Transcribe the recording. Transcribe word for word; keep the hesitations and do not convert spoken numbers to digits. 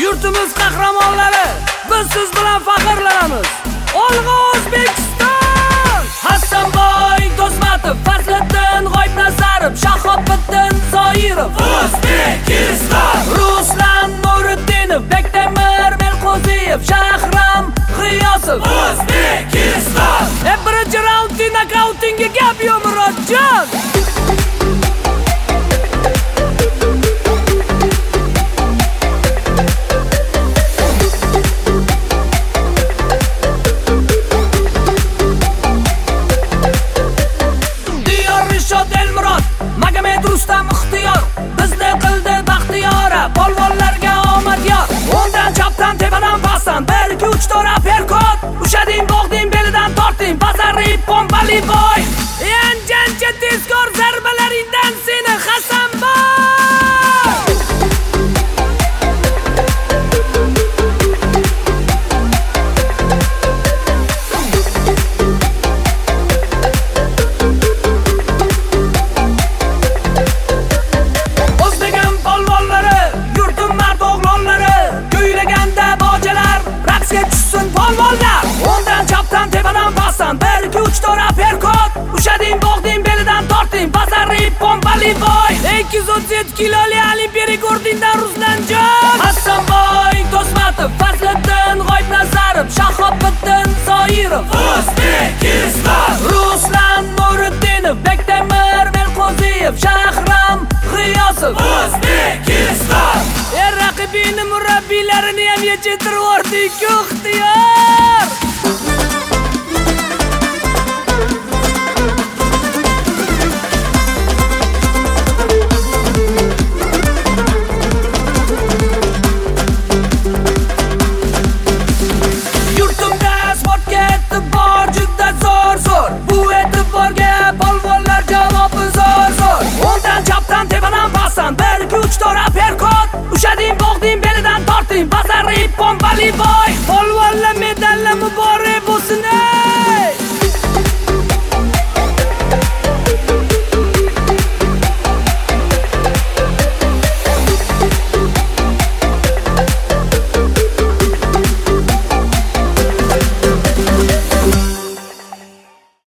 Yurtimiz qahramonlari, biz siz bilan faxrlanamiz. Olg'a O'zbekiston! Hasanboy Do'stmatov, Fazliddin G'oibnazarov, Shahobiddin Zoirov, O'zbekiston! Ruslan Nuriddinov, Bektemir Melqo'ziyev, Shahram G'iyosov, O'zbekiston! E birinchi raundning nokautinga gap yo'q Murodjon. Rustam ixtiyor bizni qildi baxtiyora, polvonlarga omad yor. O'ndan chapdan tepadan pastdan bir ikki uch to'rt aperkot, ushading bog'ding belidan torting, bazarli pompali boy. Yanjancha tezkor zarbalaringdan seni Hasanboy. Ondan chapdan tepadan pastdan bir ikki uch to'rt aperkot, ushading bog'ding belidan torting, bazarli pompali boy. ikki yuz o'ttiz yetti kiloli olimpiya rekordingdan Ruslanjon. Hasanboy Do'stmatov, Fazliddin G'oibnazarov, Shahobiddin Zoirov, O'zbekiston! Ruslan Nuriddinov, Bektemir Melqo'ziyev, Shahram G'iyosov, O'zbekiston! Er raqibini murabbiylarini ham yechirib yubordik-ku ixtiyor. Yurtimda sportga e'tibor juda zo'r zo'r. Bu e'tiborga polvonlar javobi zo'r zo'r. O'ndan chapdan tepadan pastdan bir ikki uch to'rt aperkot, ushading bog'ding belidan torting, bazarli pompali boy.